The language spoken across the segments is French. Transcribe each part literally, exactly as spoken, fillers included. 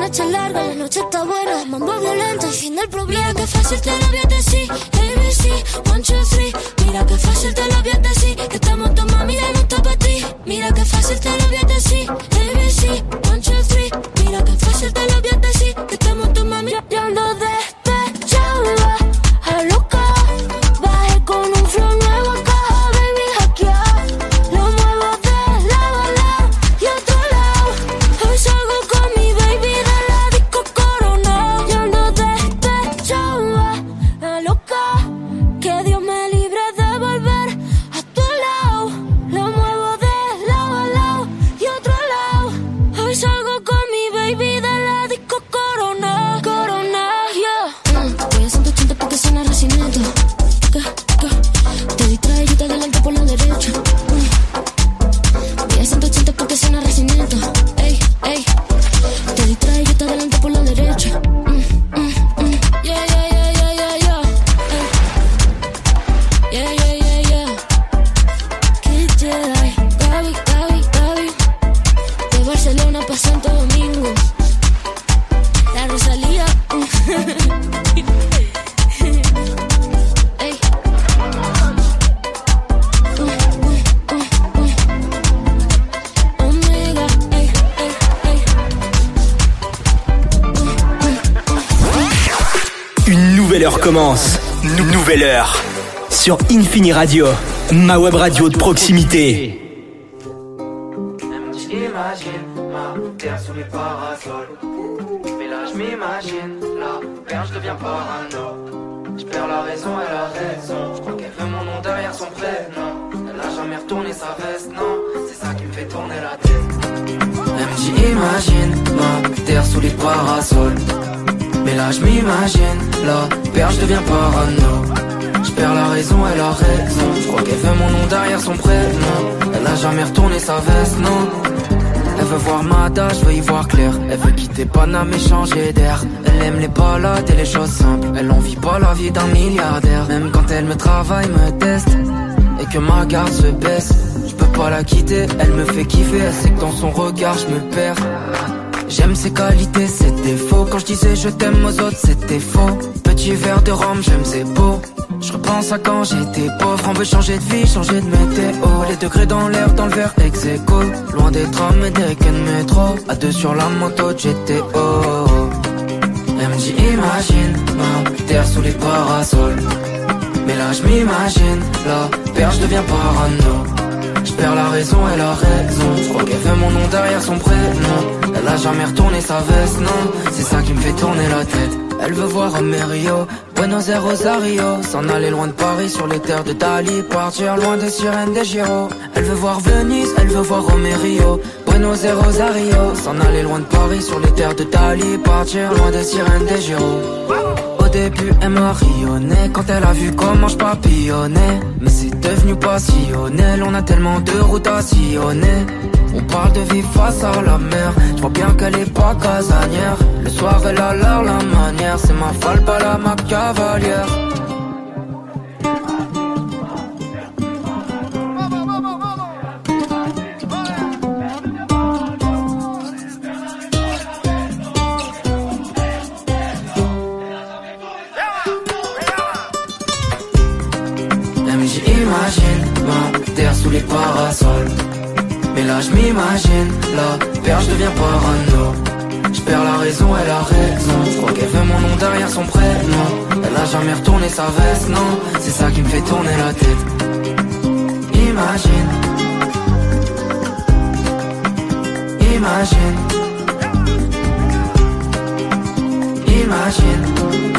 noche larga, la noche está buena, mambo violento, el fin del problema. Mira que fácil te lo voy a decir, A B C, one, two, three. Mira que fácil te lo voy a decir, que estamos tu mami ya no está pa' ti. Mira que fácil te lo voy a decir, A B C, one, two, three. Mira que fácil te lo voy a decir, que estamos tu mami ya ando despechada, a loca. Bajé con un flow nuevo acá, baby, hackear. Lo muevo de lado a lado y otro lado. Hoy salgo con mi baby de la disco Corona. Yo ando despechada, a loca. Que Dios me libre de volver a tu lado. Lo muevo de lado a lado y otro lado. Hoy salgo con mi baby de la disco Corona. Corona, yeah. Mm, voy a ciento ochenta porque suena recinito. Que, que, te distrae y te adelanto por la derecha. Mm. Voy a ciento ochenta porque suena recinito. Ey, ey. Te distrae y te adelanto por la derecha. Mm, mm, mm. Yeah, yeah, yeah, yeah, yeah, yeah. Ey. Yeah, yeah, yeah, yeah. Kid Jedi, Gaby, Gaby, Gaby. De Barcelona pa' Santo Domingo. La Rosalía. Ey. Uh, uh, uh, uh. Omega, ey, ey, ey. Une nouvelle heure commence. Nou- nouvelle heure. Sur Infini Radio, ma web radio de proximité. J'imagine ma terre sous les parasols. Mais là je m'imagine la perche, je deviens parano. Je perds la raison, elle a raison. Je crois qu'elle veut mon nom derrière son prénom. Elle a jamais retourné sa veste, non. C'est ça qui me fait tourner la tête. Elle me dit imagine ma terre sous les parasols. Mais là je m'imagine la perche, je deviens parano. Je perds la raison, elle a raison. Je crois qu'elle veut mon nom derrière son prénom. Elle a jamais retourné sa veste, non. Elle veut voir Mada, je veux y voir clair. Elle veut quitter Paname et changer d'air. Elle aime les balades et les choses simples. Elle en vit pas la vie d'un milliardaire. Même quand elle me travaille, me teste et que ma garde se baisse, je peux pas la quitter, elle me fait kiffer. Elle sait que dans son regard je me perds. J'aime ses qualités, ses défauts. Quand je disais je t'aime aux autres, c'était faux. Petit verre de rhum, j'aime ses beaux. Je repense à quand j'étais pauvre. On veut changer de vie, changer de météo. Les degrés dans l'air, dans le verre ex aequo. Loin des trams et des quais de métro. À deux sur la moto de G T O. Elle me dit imagine ma terre sous les parasols. Mais là je m'imagine la perche, je deviens parano. Je perds la raison, elle a raison. Je crois qu'elle veut mon nom derrière son prénom. Elle a jamais retourné sa veste, non. C'est ça qui me fait tourner la tête. Elle veut voir Amerio, Buenos Aires, Rosario. S'en aller loin de Paris sur les terres de Dali. Partir loin des sirènes des Giro. Elle veut voir Venise, elle veut voir Romerio, Buenos Aires, Rosario. S'en aller loin de Paris sur les terres de Dali. Partir loin des sirènes des Giro. Au début elle m'a rayonné quand elle a vu comment je papillonnais. Mais c'est devenu passionnel, on a tellement de routes à sillonner. On parle de vivre face à la mer. Je vois bien qu'elle est pas casanière. Le soir elle a l'air la manière. C'est ma folle, pas la ma cavalière. J'imagine ma terre sous les parasols. Mais là je m'imagine la perche, je deviens parano. Je perds la raison, elle a raison. Je crois qu'elle veut mon nom derrière son prénom. Elle a jamais retourné sa veste, non. C'est ça qui me fait tourner la tête. Imagine. Imagine. Imagine.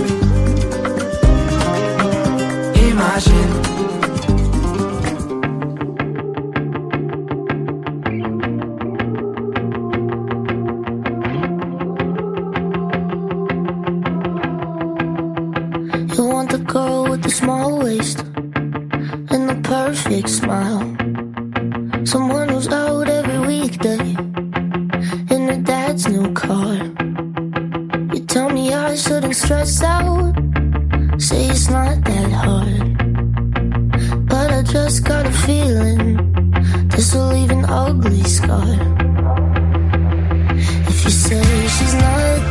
Imagine. Small waist and the perfect smile. Someone who's out every weekday in her dad's new car. You tell me I shouldn't stress out, say it's not that hard. But I just got a feeling this will leave an ugly scar. If you say she's not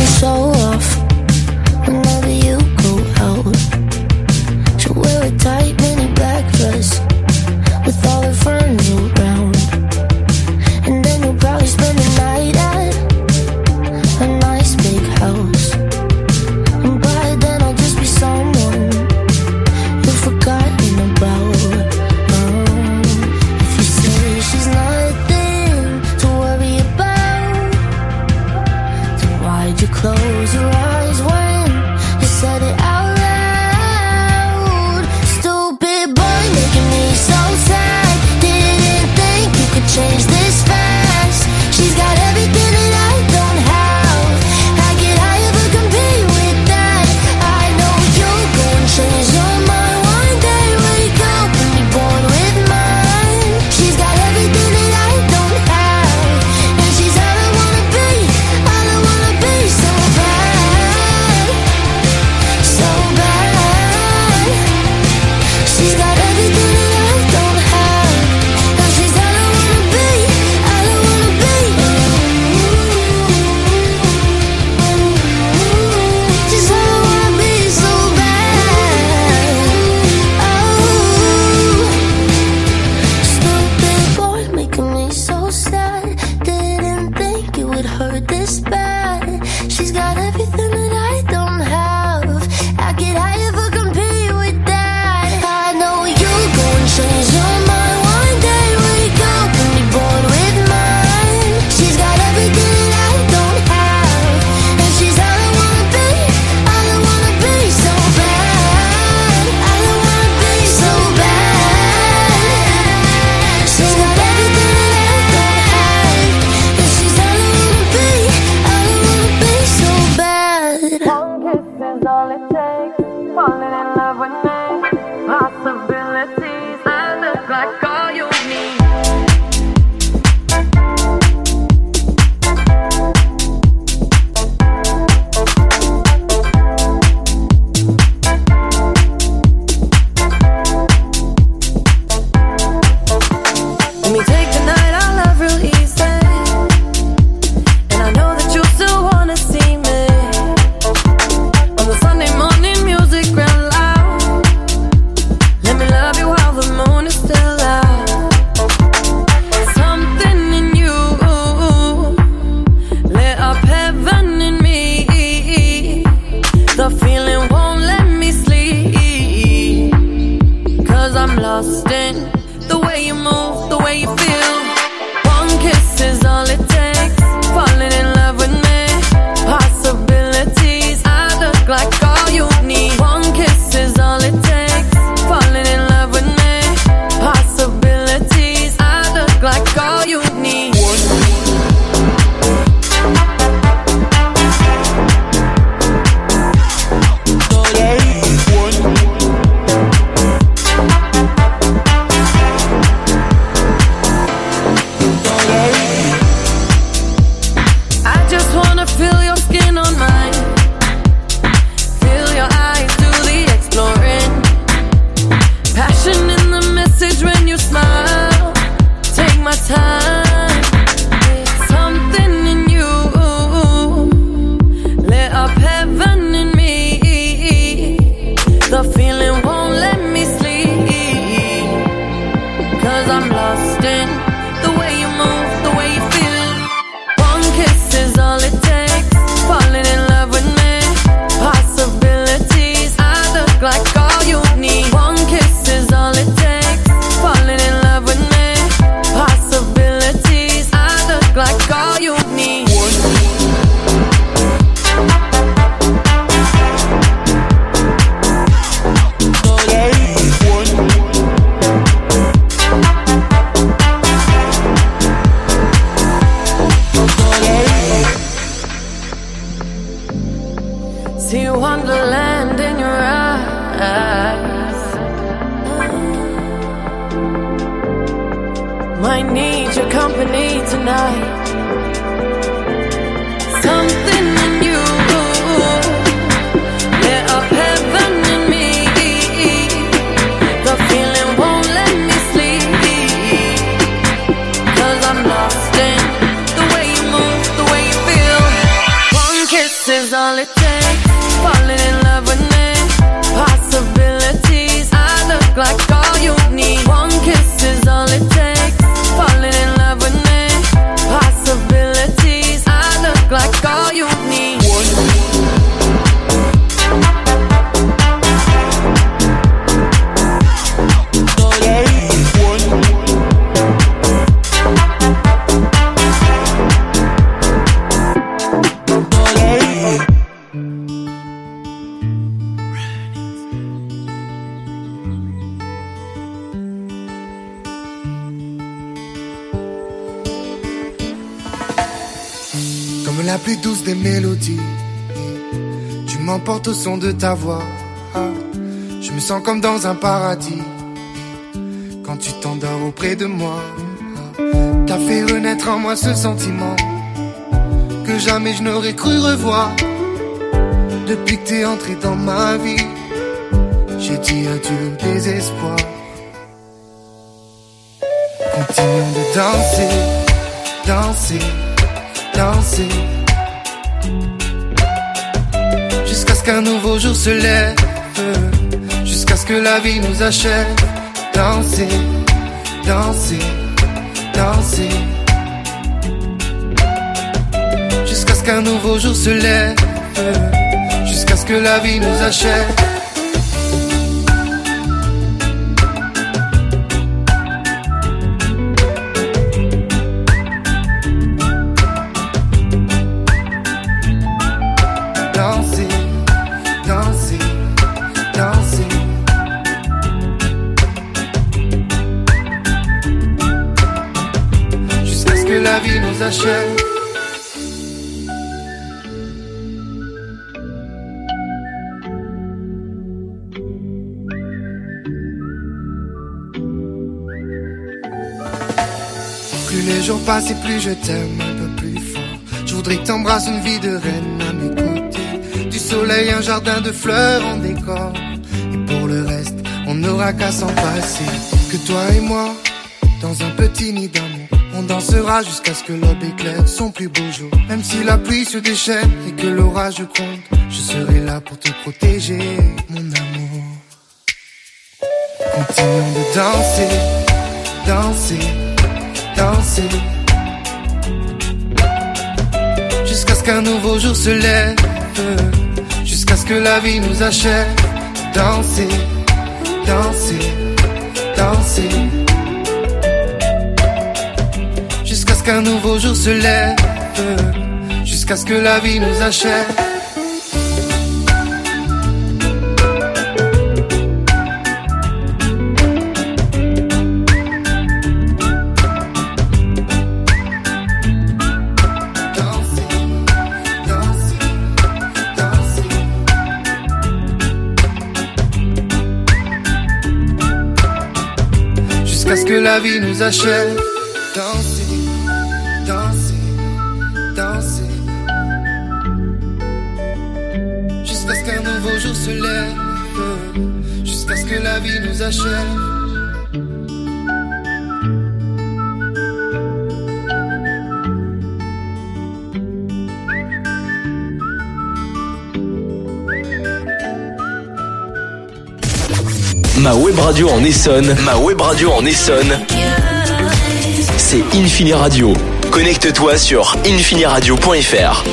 will show off whenever you go out. She'll wear a tight mini black dress with all her friends around, and then you'll probably spend the night at a nice big house. And by then I'll just be someone you've forgotten about. Oh, if you say she's nothing to worry about, then why'd you close your eyes when you said it out loud? Stupid boy making me so sad. Didn't think you could change this fast. She's got everything that I don't have. How could I ever compete with that? I know you'll go and change your mind one day. Wake up and be born with mine. She's got everything that I don't have, and she's all I wanna be. All I wanna be so bad, so bad. She's got everything that I don't have, and she's all I wanna be. All I wanna be. She's all I wanna be so bad. Oh, stupid boy making me so sad. Didn't think it would hurt this bad. She's got everything that I don't have. How could I ever compete with that? I know you'll go and change your mind one day. Wake up and be born with mine. She's got everything that I don't have, and she's all I wanna be. All I wanna be so bad. All I wanna be so bad. She's got everything that I don't have, and she's all I wanna be. All I wanna be so bad. One kiss is all it takes. Falling in love with me. Possibilities. I look like all you need. Let me take the night, I love real easy. And I know that you still wanna see me. On the Sunday morning, music real loud. Let me love you while the moon is still out. Something in you lit up heaven in me. The feeling won't let me sleep, 'cause I'm lost in the way you move, the way you feel. One kiss is all it takes. Falling in love with me. Possibilities. I look like all you need. One kiss is all it takes. Falling in love with me. Possibilities. I look like all you need. I just wanna feel your skin on mine. Feel your eyes do the exploring. Passion in the message when you smile. Take my time. Something in you lit up heaven in me. The feeling won't let me sleep, 'cause I'm lost in the way you move, the way you feel. One kiss is all it takes. Falling in love with me. Possibilities. I look like all you need. One kiss is all it takes. Falling in love with me. Possibilities. I look like all you need. See wonderland in your eyes. Might need your company tonight. Something in you lit up heaven in me. The feeling won't let me sleep, 'cause I'm lost in the way you move, the way you feel. One kiss kiss is all it takes. Falling in love with me. Possibilities. I look like all you need. One kiss is all it takes. Falling in love with me. Possibilities. I look like all you need. La plus douce des mélodies, tu m'emportes au son de ta voix. Je me sens comme dans un paradis quand tu t'endors auprès de moi. T'as fait renaître en moi ce sentiment que jamais je n'aurais cru revoir. Depuis que t'es entré dans ma vie, j'ai dit adieu au désespoir. Continuons de danser, danser, danser, jusqu'à ce qu'un nouveau jour se lève, jusqu'à ce que la vie nous achève. Danser, danser, danser, jusqu'à ce qu'un nouveau jour se lève, jusqu'à ce que la vie nous achève. Plus les jours passent et plus je t'aime un peu plus fort. Je voudrais que t'embrasses une vie de reine à mes côtés. Du soleil, un jardin de fleurs en décor. Et pour le reste, on n'aura qu'à s'en passer. Que toi et moi, dans un petit nid d'amour, on dansera jusqu'à ce que l'aube éclaire son plus beau jour. Même si la pluie se déchaîne et que l'orage gronde, je serai là pour te protéger, mon amour. Continuons de danser, danser, danser, jusqu'à ce qu'un nouveau jour se lève, jusqu'à ce que la vie nous achève. Danser, danser, danser, jusqu'à ce qu'un nouveau jour se lève, jusqu'à ce que la vie nous achève. Jusqu'à ce que la vie nous achève. Danser, danser, danser, jusqu'à ce qu'un nouveau jour se lève, jusqu'à ce que la vie nous achève. Ma web radio en Essonne, ma web radio en Essonne, c'est Infini Radio. Connecte-toi sur infini radio point f r.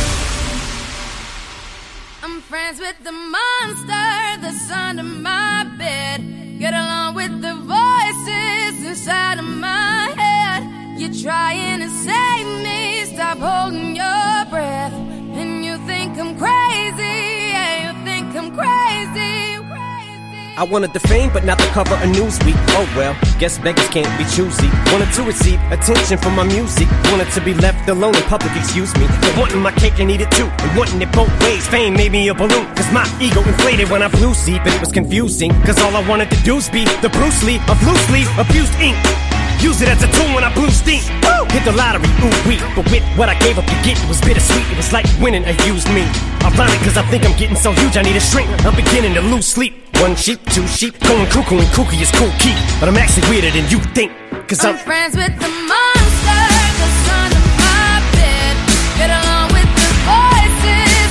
I'm friends with the monster that's under my bed. Get along with the voices inside of my head. You're trying to save me, stop holding your breath. And you think I'm crazy, yeah, you think I'm crazy. I wanted the fame, but not the cover of Newsweek. Oh well, guess beggars can't be choosy. Wanted to receive attention from my music. Wanted to be left alone in public, excuse me. But wanting my cake and eat it too. And wanting it both ways, fame made me a balloon. Cause my ego inflated when I flew sleep. And it was confusing, cause all I wanted to do is be the Bruce Lee of loosely abused ink. Use it as a tool when I blew steam. Woo! Hit the lottery, ooh wee. But with what I gave up to get, it was bittersweet. It was like winning a used me. Ironic, cause I think I'm getting so huge I need a shrink. I'm beginning to lose sleep. One sheep, two sheep, going cuckoo and kooky is cool key. But I'm actually weirder than you think. Cause I'm, I'm friends with the monster that's under my bed. Get along with the voices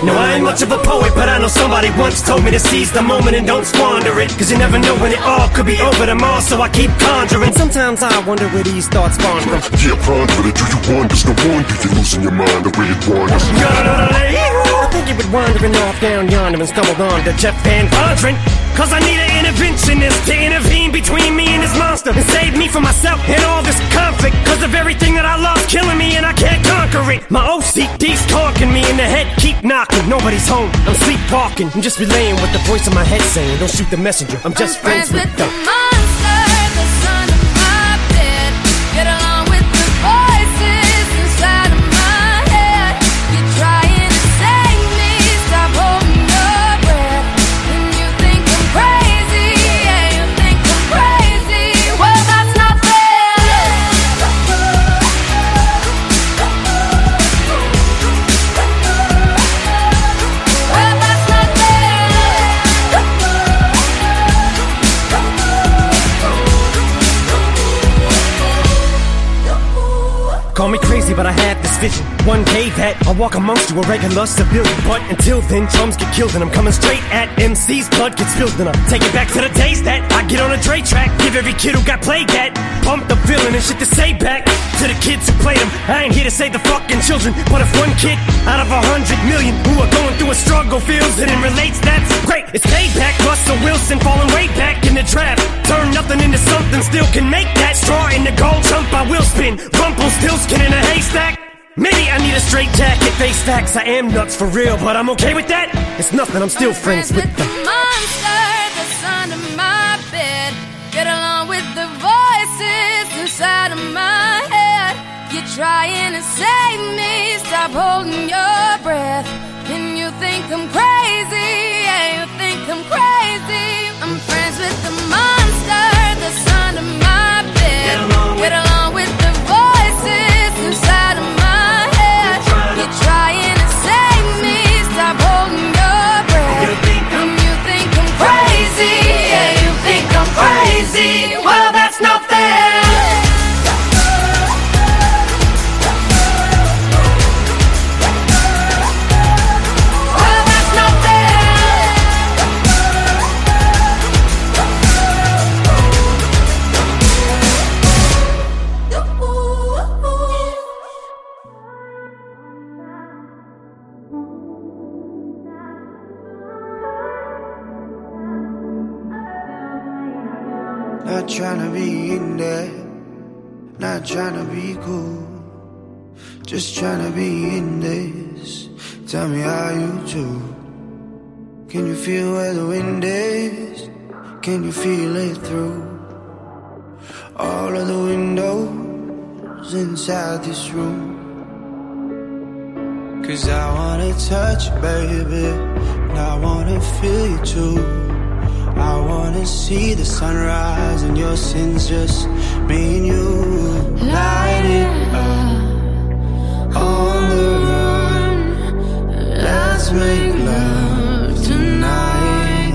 No, I ain't much of a poet, but I know somebody once told me to seize the moment and don't squander it. Cause you never know when it all could be over tomorrow, so I keep conjuring. Sometimes I wonder where these thoughts spawn from. Yeah, ponder it, do you wonder? No wonder you're losing your mind the way it wanders. I think you've been wandering off down yonder and stumbled on to Jeff Van Vondren. Cause I need an interventionist to intervene between me and this monster and save me from myself and all this conflict. Cause of everything that I love's killing me and I can't conquer it. My O C D's talking me in the head, keep knocking. Nobody's home, I'm sleepwalking. I'm just relaying what the voice in my head saying. Don't shoot the messenger, I'm just I'm friends, friends with the monster that's under my bed. Get along with the voices inside of my head. You're trying to save me, stop holding your breath. And you think I'm crazy, yeah, you think I'm crazy. Well, that's not fair. Well, that's not Call me crazy, but I have this vision. One day that I'll walk amongst you, a regular civilian. But until then, drums get killed and I'm coming straight at M C's. Blood gets spilled and I'm taking back to the days that I get on a Dre track. Give every kid who got played that pump the feeling and shit to say back to the kids who played them. I ain't here to save the fucking children, but if one kid out of a hundred million who are going through a struggle feels it and relates, that's great. It's payback. Russell Wilson falling way back in the draft. Turn nothing into something, still can make that straw in the gold jump. I will spin. Rumpelstiltskin in a haystack. Maybe I need a straight jacket, face facts. I am nuts for real, but I'm okay with that. It's nothing, I'm still I'm friends, friends with, with the, the monster that's under my bed. Get along with the voices inside of my head. You're trying to save me, stop holding your breath. And you think I'm crazy, yeah, you think I'm crazy. I'm friends with the monster that's under my bed. Get along with, Get along with the voices inside of my head. You're trying to save me, stop holding your breath. You think I'm, and you think I'm crazy, yeah, you think I'm crazy. Well, that's not fair. Not tryna be in there, not tryna be cool, just tryna be in this. Tell me how you do. Can you feel where the wind is? Can you feel it through all of the windows inside this room? Cause I wanna touch you, baby, and I wanna feel you too. I wanna see the sunrise and your sins, just me and you. Light it up on the run. Let's make love tonight.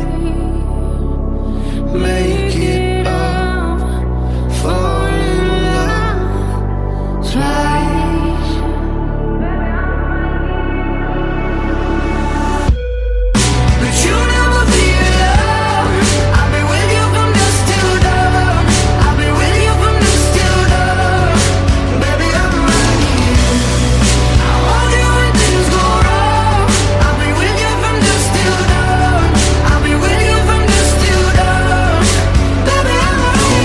Make it up, fall in love twice. But you never be alone. I've been with you from dusk till dawn. I've been with you from dusk till dawn. Baby, I'm right here. I want you when things go wrong. I'll be with you from dusk till dawn. I'll be with you from dusk till dawn. Baby, I'm right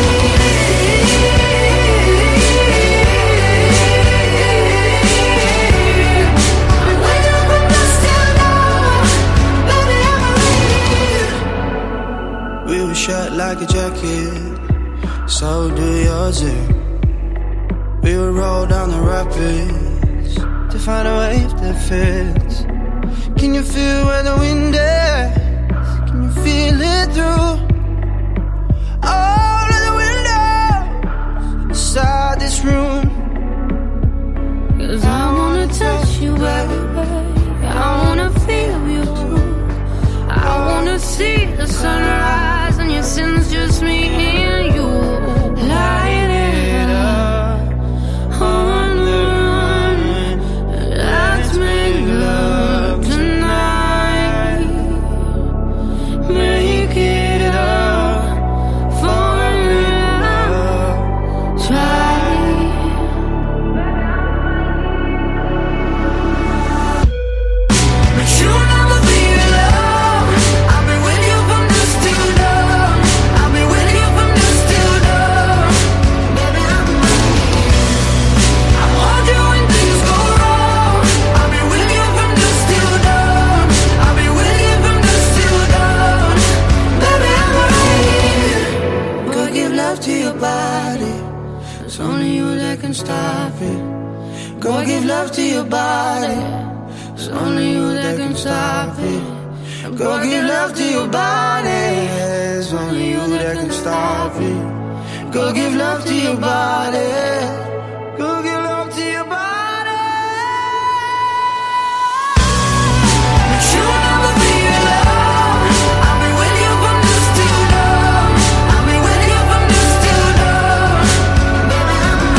here. I'll be with you from dusk till dawn. Baby, I'm right here. We were shut like a jacket, so do yours. Yeah. We would roll down the rapids to find a wave that fits. Can you feel where the wind is? Can you feel it through all of the windows inside this room? Cause I wanna touch you, baby. I wanna feel you too. I wanna see the sunrise and your sins, just me and you. Light it up on the run. Let's make love tonight. Go give love to your body. It's only you that can stop it. Go give love to your body. Go give love to your body. But you will never be alone. I'll be with you from dusk till dawn. I'll be with you from dusk till dawn. Baby,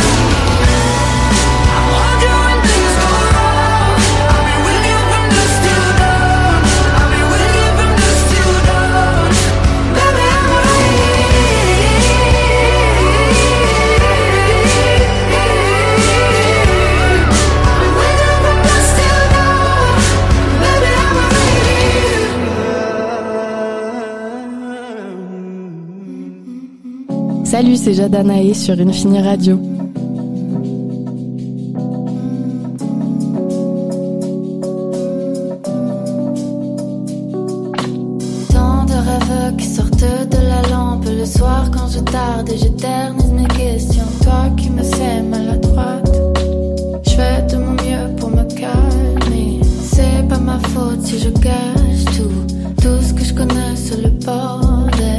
I want you when things go wrong. I'll be with you from dusk till dawn. I'll be with you from dusk till dawn. Baby, I'm Salut, c'est Jada Naé sur Infini Radio. Tant de rêves qui sortent de la lampe le soir quand je tarde et j'éternise mes questions. Toi qui me sais maladroite, je fais de mon mieux pour me calmer. C'est pas ma faute si je gâche tout, tout ce que je connais sur le bordel.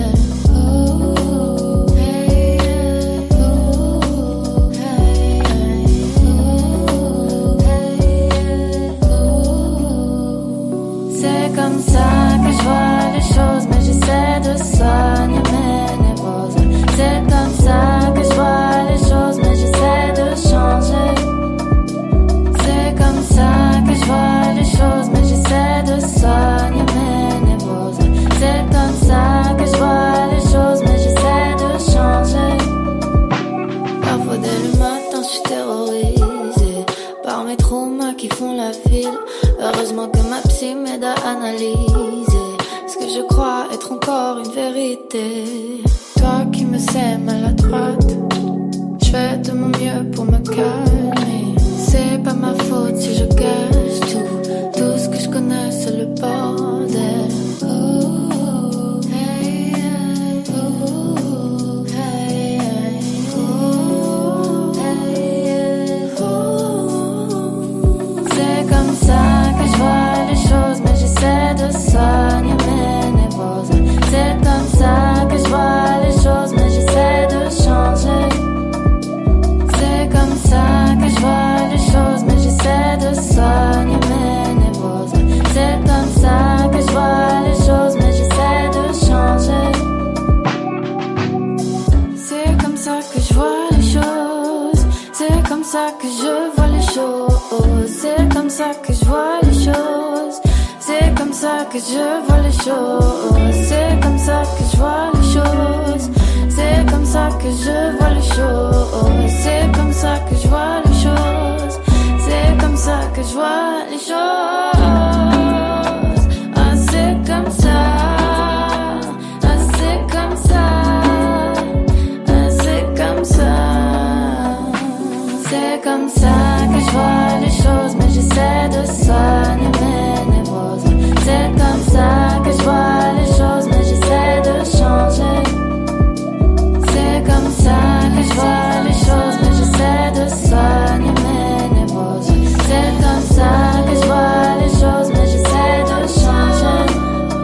Comme ça que je vois les choses, mais j'essaie de soigner mes névroses. C'est comme ça que je vois les choses, mais j'essaie de changer. C'est comme ça que je vois les choses, mais j'essaie de soigner mes névroses. C'est comme ça que je vois les choses, mais j'essaie de changer. Parfois dès le matin je suis terrorisée par mes traumas qui font la file. Heureusement que ma psy m'aide à analyser ce que je crois être encore une vérité. Toi qui me sais maladroite, je fais de mon mieux pour me calmer. C'est pas ma faute si je gâche tout, tout ce que je connais c'est le bordel. Oh, hey, hey, oh, hey, hey, oh, hey, hey, oh. C'est comme ça que je vois les choses, mais j'essaie de soigner mes névroses. C'est comme ça que je vois les choses, mais j'essaie de changer. C'est comme ça que je vois les choses, mais j'essaie de soigner mes névroses. C'est comme ça que je vois les choses, mais j'essaie de changer. C'est comme ça que je vois les choses. C'est comme ça que je vois les choses. C'est comme ça que je vois les choses. C'est comme ça que je vois les choses. C'est comme ça que je vois les choses. C'est comme ça que je vois les choses. C'est comme ça que je vois les choses. C'est comme ça que je vois les choses. Ah, c'est comme ça. Ah, c'est comme ça. Ah, c'est comme ça. C'est comme ça que je vois les choses, mais j'essaie de soigner mes névroses. C'est comme ça que je vois les choses, mais j'essaie de changer. C'est comme ça que je vois les choses, mais j'essaie de soigner mes névroses. C'est comme ça que je vois les choses, mais j'essaie de changer.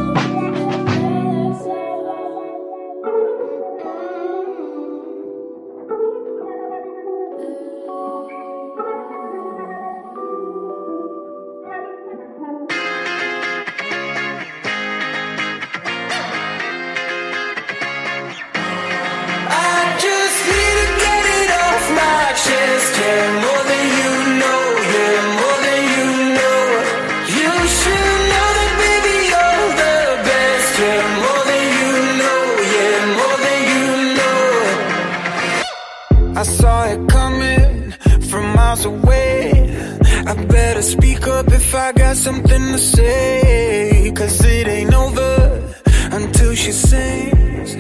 I saw it coming from miles away. I better speak up if I got something to say, 'cause it ain't over until she sings.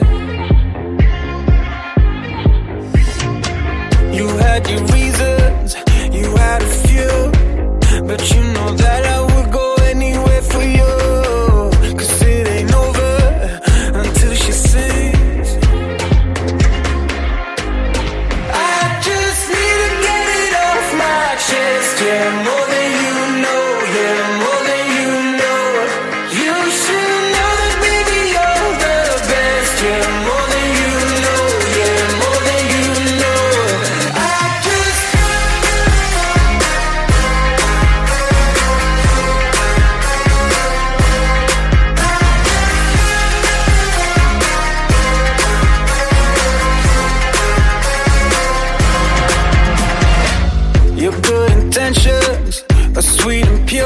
You had your reasons, you had a few, but you know that I would go anywhere for you, 'cause it ain't over until she sings. I just need to get it off my chest, yeah, more than you know, yeah, more than you know. You should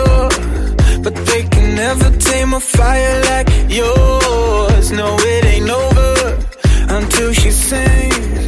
pure, but they can never tame a fire like yours. No, it ain't over until she sings.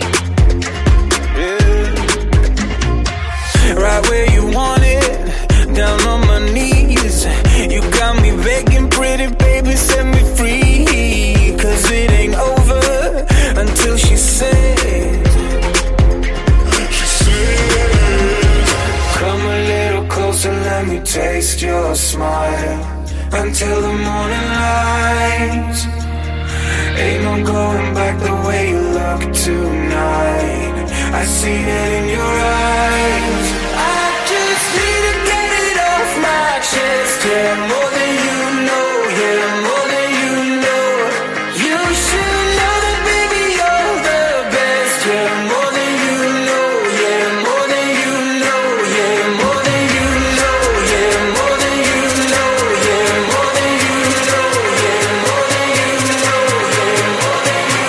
Yeah. Right where you want it, down on my knees. You got me begging, pretty baby, set me free. Cause it ain't over until she sings. She sings. Come a little closer, let me taste your smile. Until the morning light. Ain't no going back the way you look tonight. I see it in your eyes. I just need to get it off my chest. Yeah, more than you know. Yeah, more than you know. You should know that, baby, you're the best. Yeah, more than you know. Yeah, more than you know. Yeah, more than you know. Yeah, more than you know. Yeah, more than you know. Yeah, more than you know. Yeah, more than you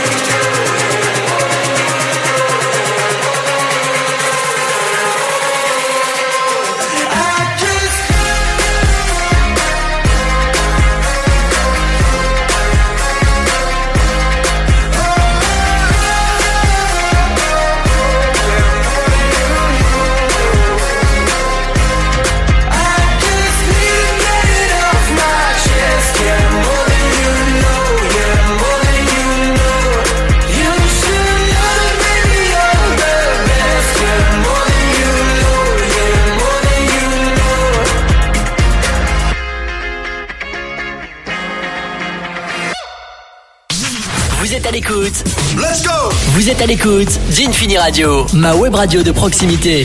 Vous êtes à l'écoute. Let's go. Vous êtes à l'écoute d'Infini Radio, ma web radio de proximité.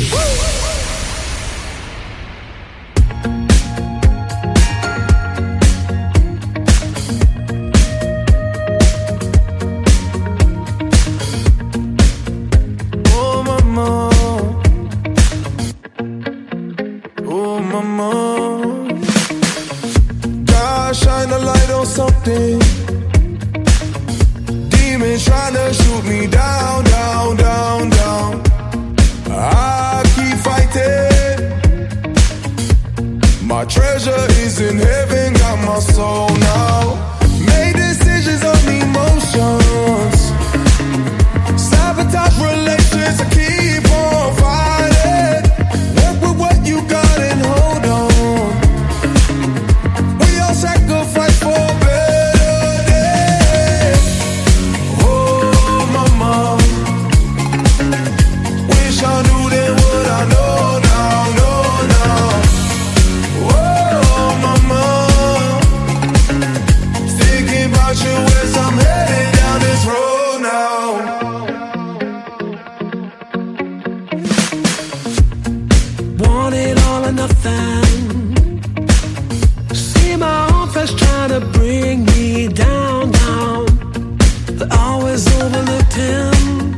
Oh mama, oh mama, God shine a light on something. Demons trying to shoot me down, down, down, down. I keep fighting. My treasure is in heaven, got my soul now. Made decisions on emotions. Sabotage relations, I keep on fighting. Work with what you got and hold on. We all sacrifice for better days. Oh, mama, wish I knew then what I know now, know now. Oh, mama, thinking about you as I'm heading down this road now. Want it all or nothing. See my own flesh trying to bring me down, down. But always overlooked him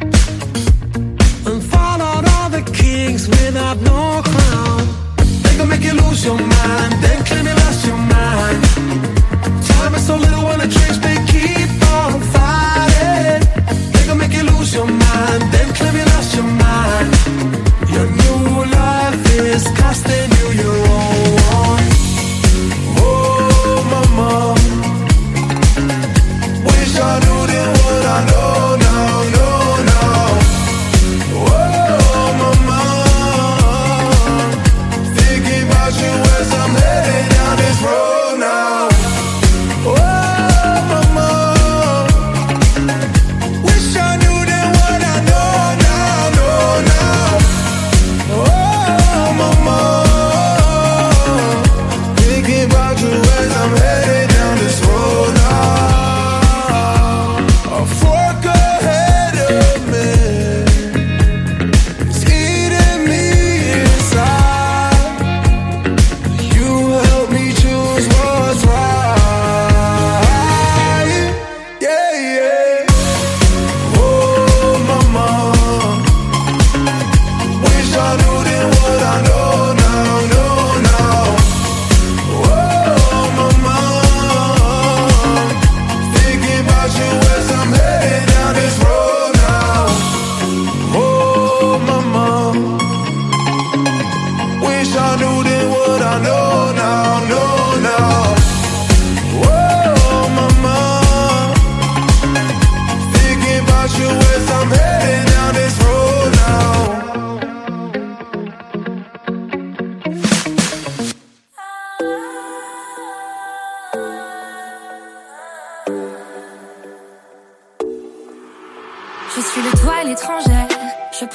and followed all the kings without no crown. They gon' make you lose your mind, then claim you lost your mind. Time is so little when the tricks they keep on fighting. They gon' make you lose your mind, then claim you lost your mind. Your new life is costing you your own. Oh, mama, wish I knew then what I know now, know now. Oh, mama, thinking about you as I'm heading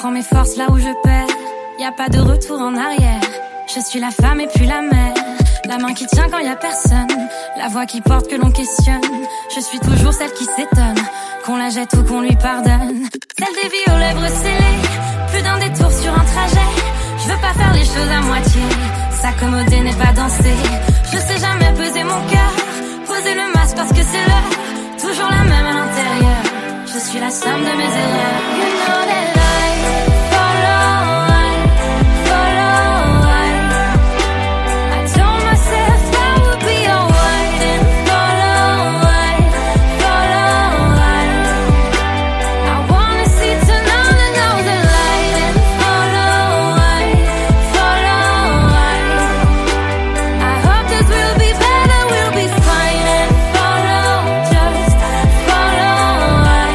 prends mes forces là où je perds. Y a pas de retour en arrière. Je suis la femme et puis la mère. La main qui tient quand y a personne. La voix qui porte que l'on questionne. Je suis toujours celle qui s'étonne. Qu'on la jette ou qu'on lui pardonne. Celle des vies aux lèvres scellées. Plus d'un détour sur un trajet. Je veux pas faire les choses à moitié. S'accommoder n'est pas danser. Je sais jamais peser mon cœur. Poser le masque parce que c'est l'heure. Toujours la même à l'intérieur. Je suis la somme de mes erreurs. You know that I follow, I follow, I I told myself I would be alright and follow, I follow, I I wanna see to know that know the light and follow, I follow, I I hope this will be better, we'll be fine and follow, just follow, I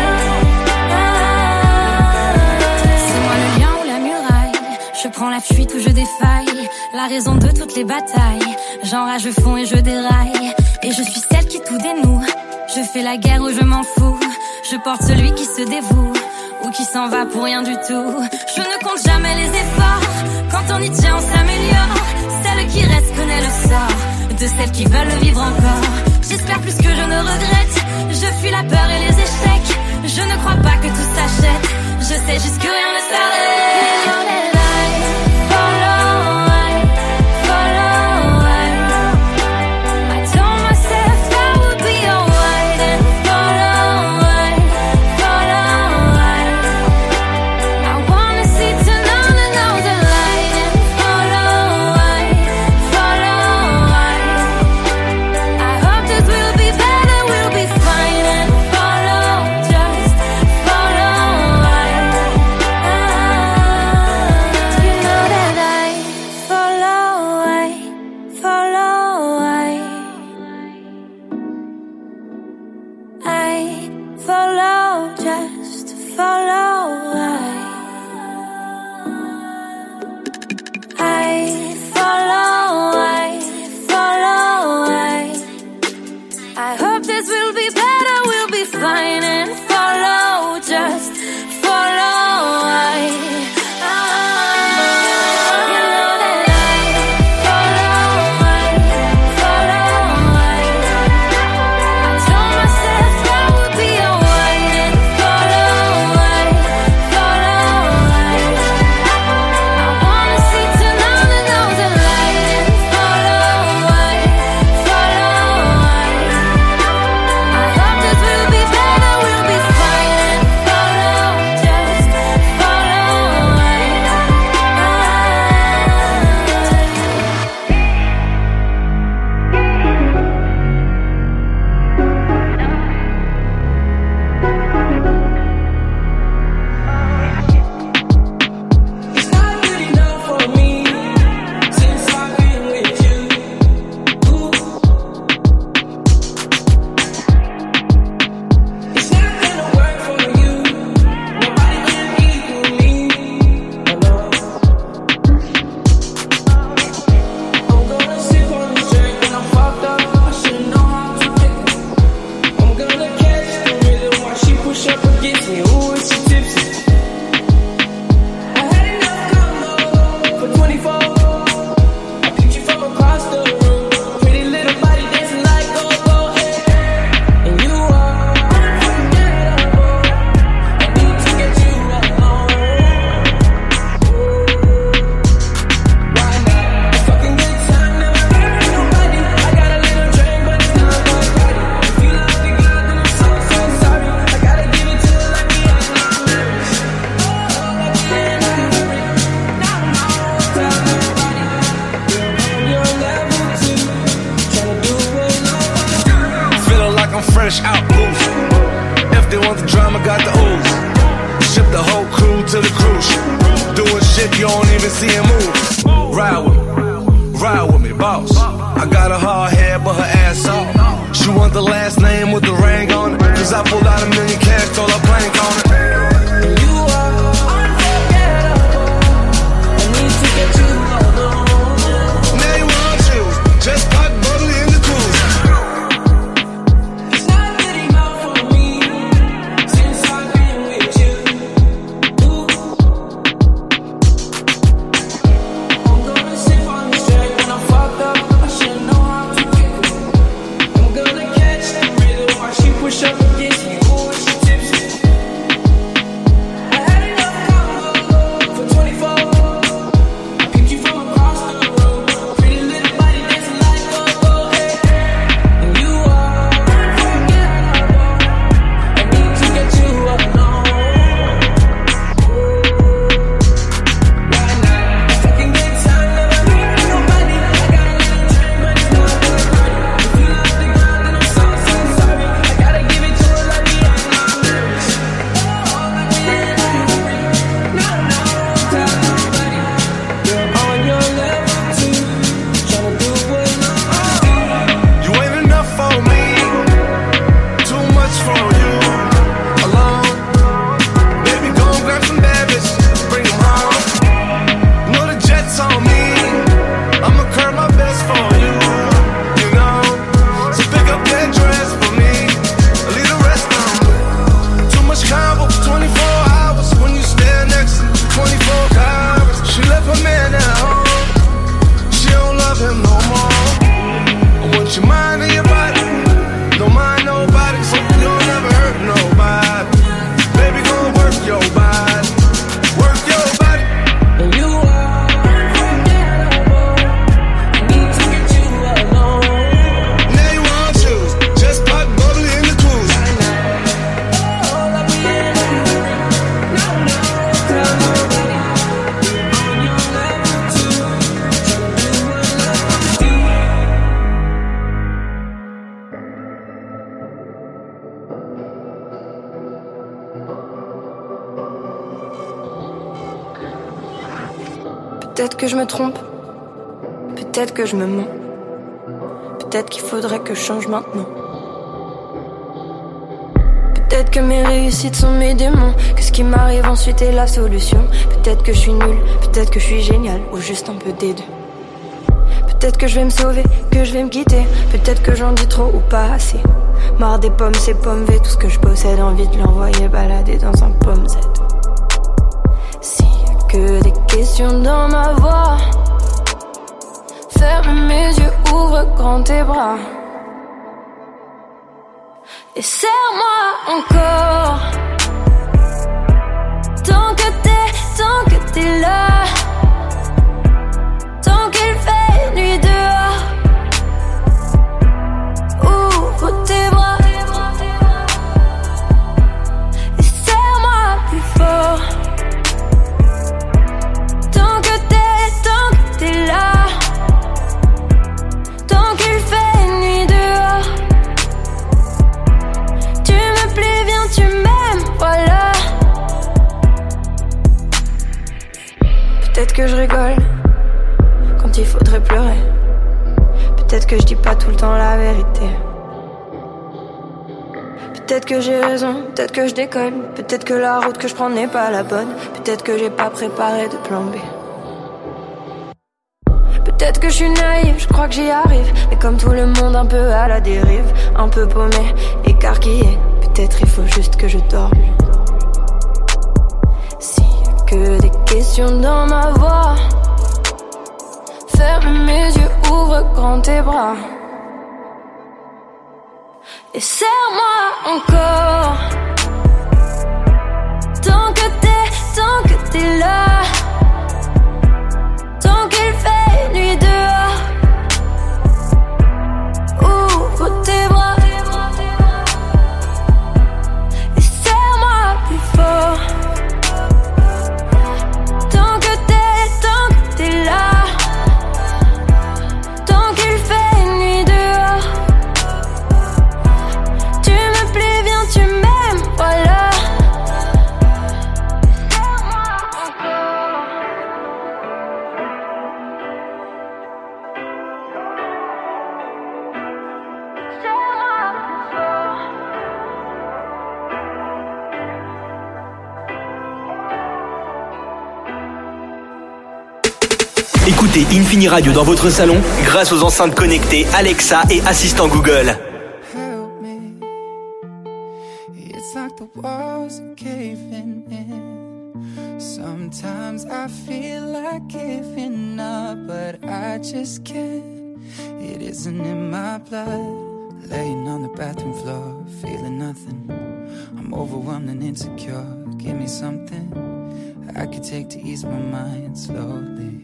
C'est moi le lien ou la muraille. Je prends la fuite ou je défaille. La raison de toutes les batailles. J'enrage le fond et je déraille. Et je suis celle qui tout dénoue. Je fais la guerre ou je m'en fous. Je porte celui qui se dévoue ou qui s'en va pour rien du tout. Je ne compte jamais les efforts. Quand on y tient on s'améliore. Celle qui reste connaît le sort de celles qui veulent le vivre encore. J'espère plus que je ne regrette. Je fuis la peur et les échecs. Je ne crois pas que tout s'achète. Je sais juste que rien ne s'arrête. fresh out loose. If they want the drama, got the ooze. Ship the whole crew to the cruise. Doing shit you don't even see him move. Ride with me, ride with me, boss. I got a hard head, but her ass off. She want the last name with the ring on it. Cause I pulled out a million cash, told her plank on it. And you are unforgettable. I need to get you alone. Now you want you, just pop bubbly in the cruise. It's not good enough for me since I've been with you. Ooh. Peut-être que je me trompe, peut-être que je me mens, peut-être qu'il faudrait que je change maintenant. Peut-être que mes réussites sont mes démons, que ce qui m'arrive ensuite est la solution. Peut-être que je suis nulle, peut-être que je suis génial, ou juste un peu des deux. Peut-être que je vais me sauver, que je vais me quitter, peut-être que j'en dis trop ou pas assez. Marre des pommes, c'est pomme V, tout ce que je possède, envie de l'envoyer balader dans un pomme Z. S'il y a que des questions dans ma voix, ferme mes yeux, ouvre grand tes bras et serre-moi encore. Tant que t'es, tant que t'es là, tant qu'il fait nuit dehors, ouvre tes bras et serre-moi plus fort. Tant que t'es, tant que t'es là, tant qu'il fait nuit dehors, tu me plais, viens, tu m'aimes, voilà. Peut-être que je rigole quand il faudrait pleurer, peut-être que je dis pas tout le temps la vérité. Peut-être que j'ai raison, peut-être que je déconne, peut-être que la route que je prends n'est pas la bonne, peut-être que j'ai pas préparé de plan B. Peut-être que je suis naïve, je crois que j'y arrive, mais comme tout le monde un peu à la dérive, un peu paumé, écarquillé, peut-être il faut juste que je dorme. S'il y a que des questions dans ma voix, ferme mes yeux, ouvre grand tes bras et serre-moi encore. Tant que t'es, tant que t'es là, tant qu'il fait nuit dehors, ouvre tes bras et serre-moi plus fort. Tant que t'es, tant que t'es là, tant qu'il fait nuit dehors, tu me plais, viens, tu m'aimes, voilà. Serre-moi encore. Serre-moi plus fort. Écoutez Infini Radio dans votre salon grâce aux enceintes connectées Alexa et assistant Google. Help me. It's like the walls are caving in. Sometimes I feel like giving up, but I just can't. It isn't in my blood. Laying on the bathroom floor, feeling nothing. I'm overwhelmed and insecure. Give me something I could take to ease my mind slowly.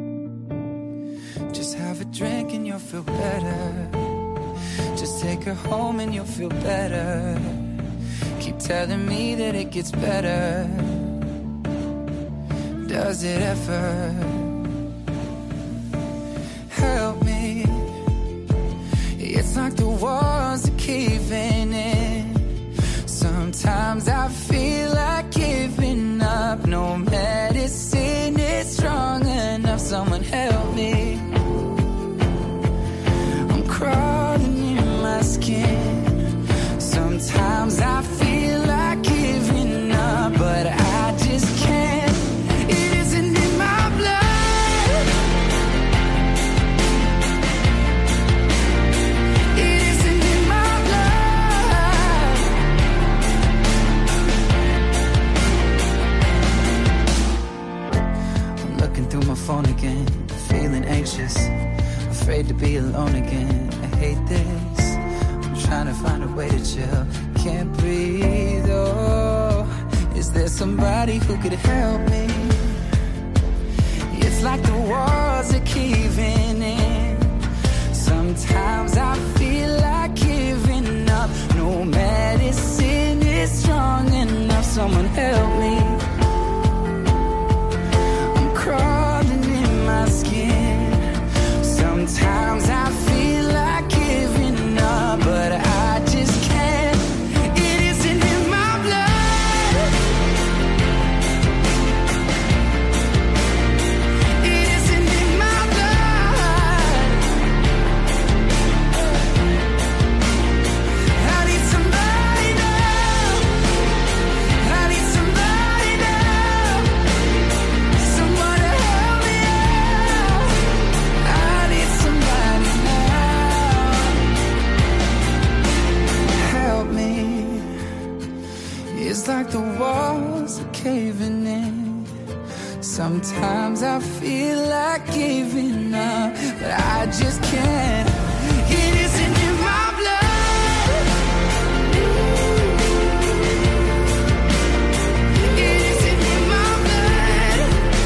Just have a drink and you'll feel better. Just take her home and you'll feel better. Keep telling me that it gets better. Does it ever? Help me. It's like the walls are caving in. Sometimes I feel like giving up. No medicine is strong enough. Someone help me. I'm crawling in my skin. Sometimes I feel like giving up, but I just can't. It isn't in my blood. It isn't in my blood. I'm looking through my phone again, feeling anxious, afraid to be alone again. I hate this. I'm trying to find a way to chill. Can't breathe, oh. Is there somebody who could help me? It's like the walls are caving in. Sometimes I feel like giving up. No medicine is strong enough. Someone help me. I'm crawling in my skin. Sometimes I feel like giving up, but I just can't. It isn't in my blood. It Sometimes I feel like giving up, but I just can't. It isn't in my blood. It isn't in my blood.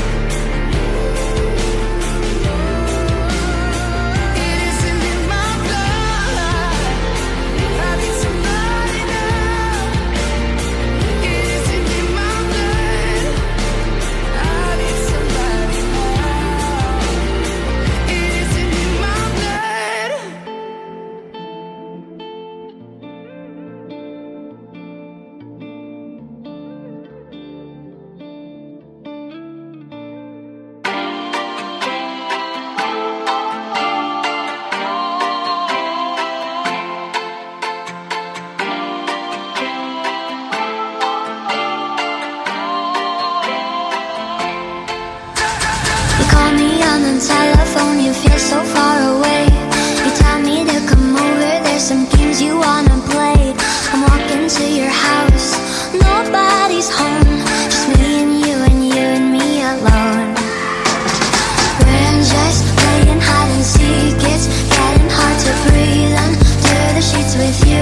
It isn't in my blood. I need somebody now. It isn't in my blood. I need somebody now. It isn't in my blood. You call me on the telephone, you feel so far away. You tell me to come over, there's some games you wanna play. I'm walking to your house, nobody's home, just me and you and you and me alone. We're just playing hide and seek, it's getting hard to breathe under the sheets with you.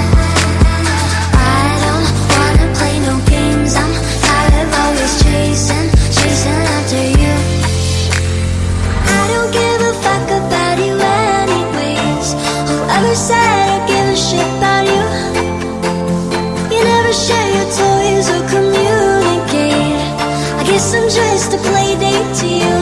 I don't wanna play no games, I'm tired of always chasing, chasing after you. I don't give a fuck about you anyways. Whoever said I give a shit about you? You never share your toys or communicate. I guess I'm just a play date to you.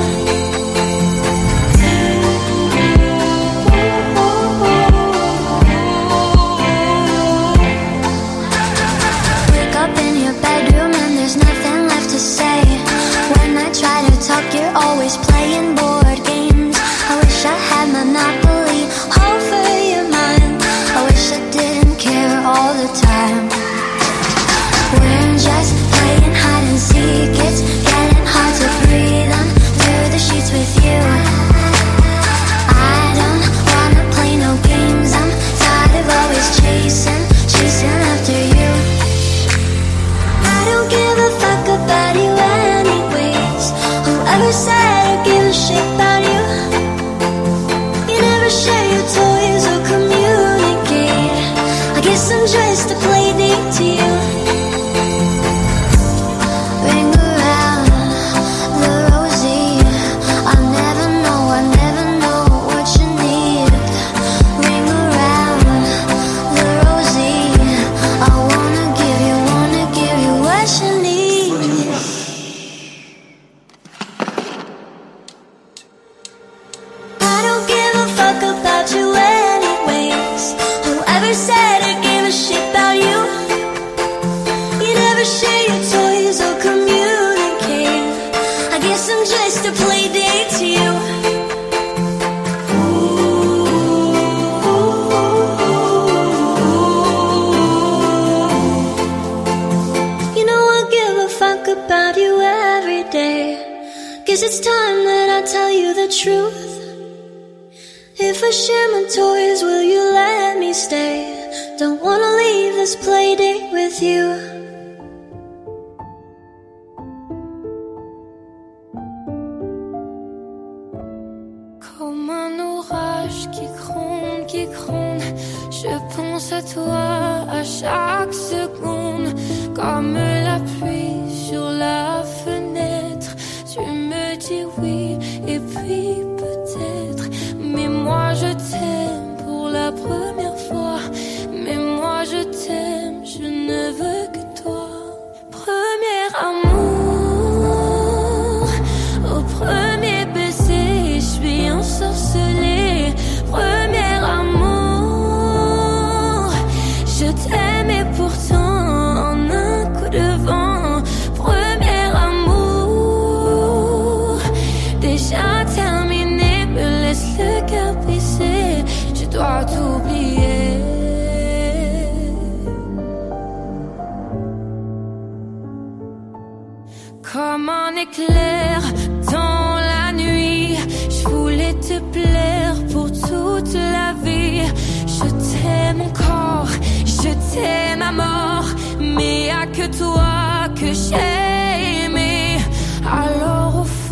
Wake up in your bedroom and there's nothing left to say. When I try to talk, you're always playing board games. I wish I had Monopoly over your mind. I wish I didn't care all the time. We're just playing hide and seek, it's getting hard to breathe under the sheets with you. I don't wanna play no games, I'm tired of always chasing, chasing after you. I don't give a fuck about you anyways. Whoever said I give a shit about you? You never share your toys or communicate. I guess I'm just a play date to you. Ring around the rosy, I never know, I never know what you need. Ring around the rosy, I wanna give you, wanna give you what you need. I don't give a fuck about you anyways. Whoever said I give a shit about you? You never share your toys or communicate. I guess I'm just a play date to you. You know I give a fuck about you every day. Guess it's time that I tell you the truth. If I share my toys, will you let me stay? Don't wanna leave this play date with you. Comme un orage qui gronde, qui gronde, je pense à toi à chaque seconde. Comme la pluie sur la fenêtre, tu me dis oui et puis peut-être. Mais moi je t'aime pour la première fois. Mais moi je t'aime, je ne veux que toi. Premier amour, au premier baiser, je suis ensorcelée. Premier amour, je t'aime et pourtant en un coup de vent. Premier amour, déjà terminé, me laisse le cœur brisé. Je dois t'oublier. Comme un éclair dans la nuit, je voulais te plaire pour toute la vie. Je t'aime encore, je t'aime à mort, mais y'a que toi que j'ai aimé. Alors au fond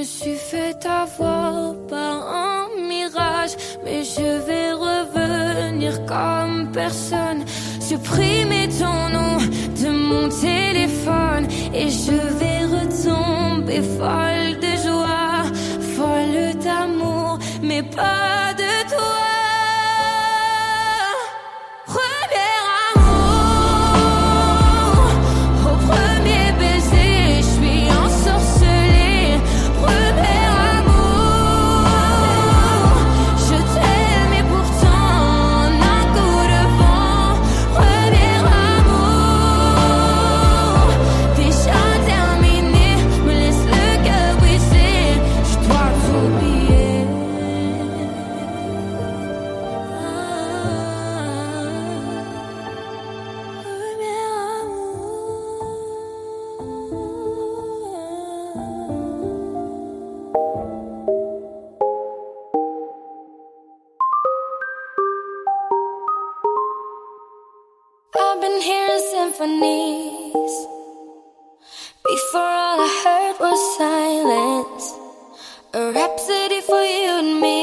suis fait avoir par un mirage, mais je vais revenir comme personne. Supprimer ton nom de mon téléphone et je vais retomber folle de joie, folle d'amour, mais pas de toi. Premier amour, au premier baiser, je suis ensorcelée. Premier amour, je t'aime et pourtant un coup de vent. Premier amour, déjà terminé, me laisse le cœur brisé, je dois t'oublier. I've been hearing symphonies. Before all I heard was silence. A rhapsody for you and me.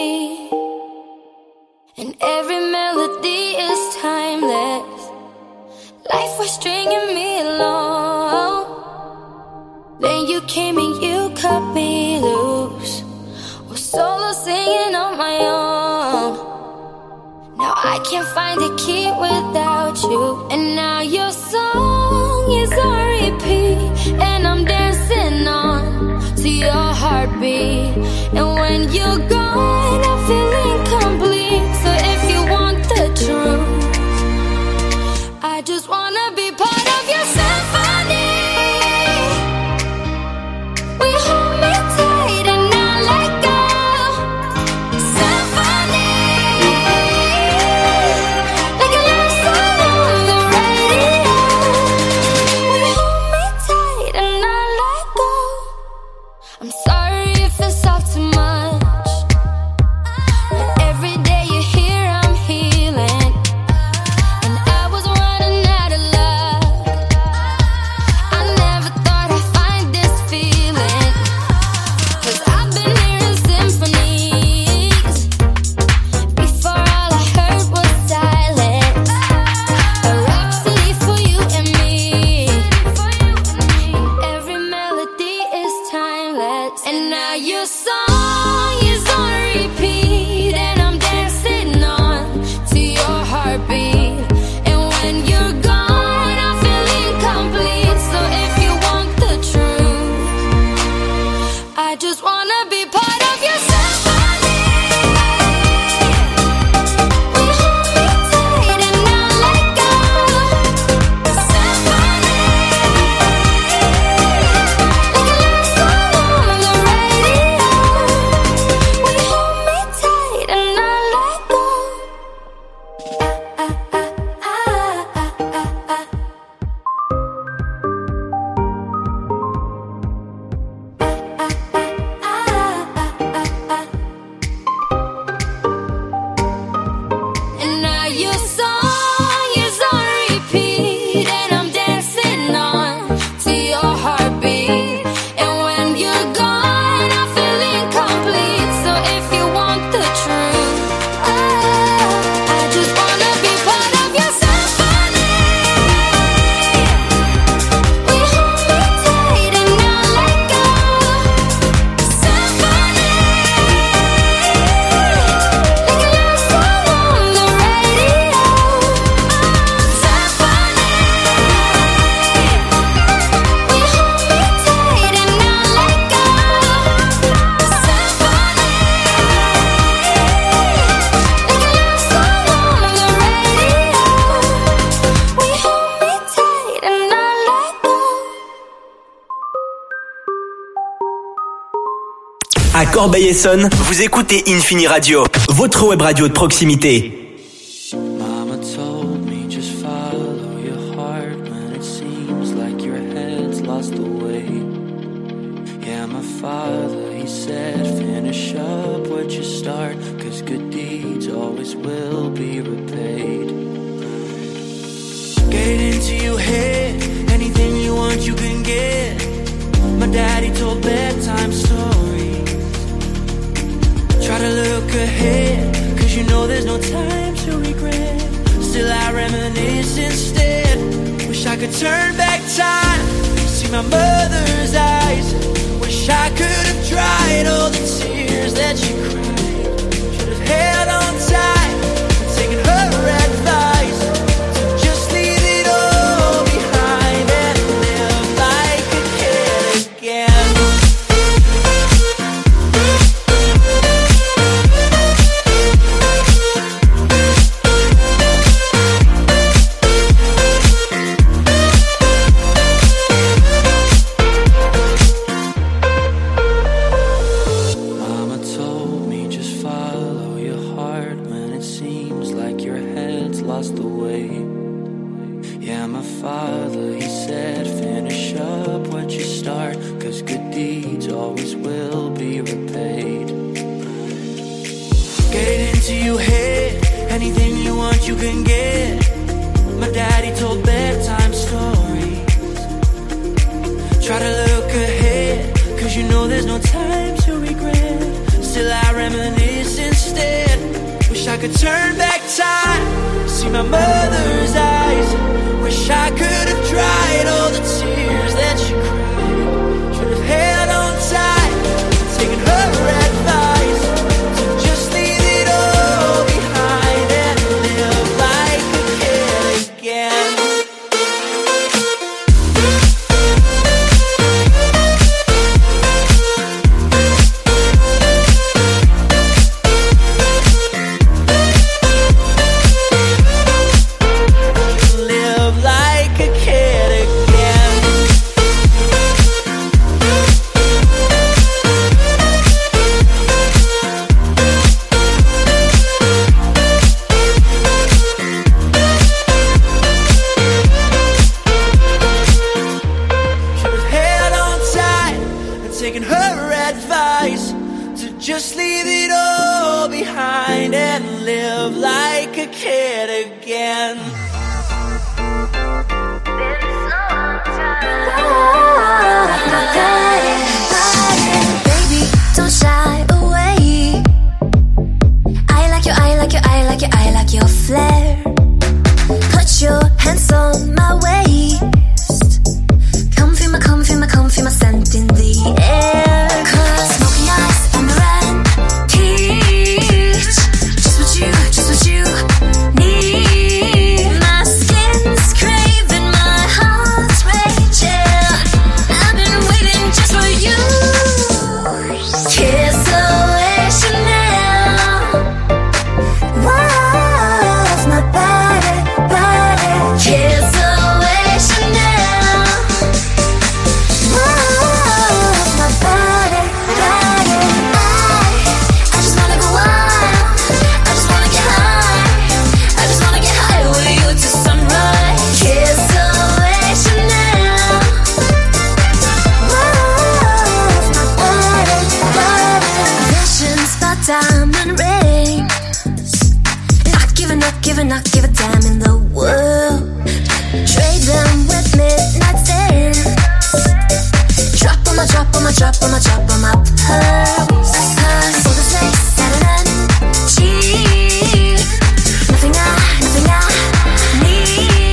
And every melody is timeless. Life was stringing me along. Then you came and you cut me loose. Was solo singing on my own. Now I can't find a key without you. And now your song is on repeat, and I'm dancing on to your heartbeat. And when you're gone, I feel incomplete. So if you want the truth, I just wanna be part of your symphony. We hold me tight and not let go. Symphony, like a love song on the radio. We hold me tight and not let go. I'm sorry if it's all too much, but every day you're here I'm healing. And I was running out of luck. I never thought I'd find this feeling. Cause I've been hearing symphonies. Before all I heard was silence. A rhapsody for you and me. And every melody is timeless. And now your song is on repeat, and I'm dancing on to your heartbeat. And when you're gone, I feel incomplete. So if you want the truth, I just wanna be part of your symphony. We hold me tight and not let go. Symphony, like a love song on the radio. We hold me tight and not let go. Ah, ah, ah, ah, ah, ah, ah. And now your song is on repeat, and I'm dancing on to your heartbeat. And when you're gone, I feel incomplete. So if you want the truth, I just wanna be part of your symphony. We hold me tight and not let go. Symphony, like a love song on the radio. Symphony, we hold me tight and not let go. Symphony, like a love song on the radio. We hold me tight and not let go. À Corbeil-Essonnes, vous écoutez Infini Radio, votre web radio de proximité. Mama told me just follow your heart when it seems like your head's lost the way. Yeah, my father, he said finish up what you start, cause good deeds always will be repaid. Get it into your head, anything you want you can get. My daddy told bedtime stories. Try to look ahead, cause you know there's no time to regret. Still I reminisce instead. Wish I could turn back time, see my mother's eyes. Wish I could have dried all the tears that she cried. Should have held on tight and taken her advice to just leave it all behind and live like a kid again. You can get. My daddy told bedtime stories. Try to look ahead, cause you know there's no time to regret. Still I reminisce instead. Wish I could turn back time, see my mother's eyes. Wish I could